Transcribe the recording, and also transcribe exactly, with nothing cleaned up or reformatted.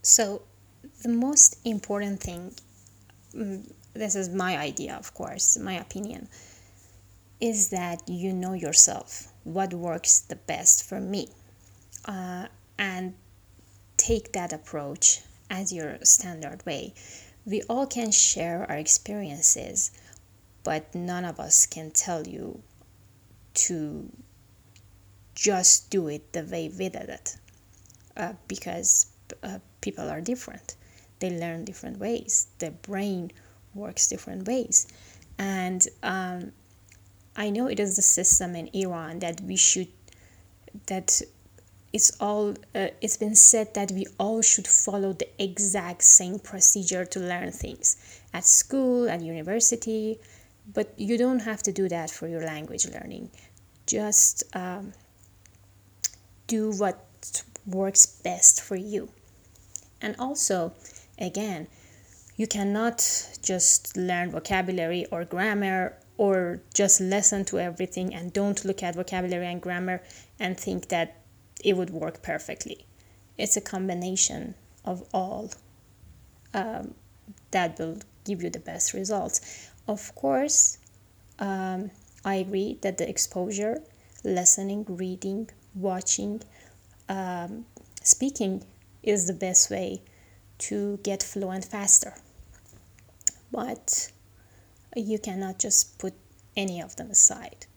So, the most important thing, mm, this is my idea, of course, my opinion, is that you know yourself, what works the best for me, uh, and take that approach as your standard way. We all can share our experiences, but none of us can tell you to just do it the way we did it, uh, because uh, people are different. They learn different ways. Their brain works different ways. And um, I know it is the system in Iran that we should, that it's all, uh, it's been said that we all should follow the exact same procedure to learn things at school, at university, but you don't have to do that for your language learning. Just um, do what works best for you. And also, again, you cannot just learn vocabulary or grammar or just listen to everything and don't look at vocabulary and grammar and think that it would work perfectly. It's a combination of all um, that will give you the best results. Of course, um, I agree that the exposure, listening, reading, watching, um, speaking is the best way to get fluent faster. But you cannot just put any of them aside.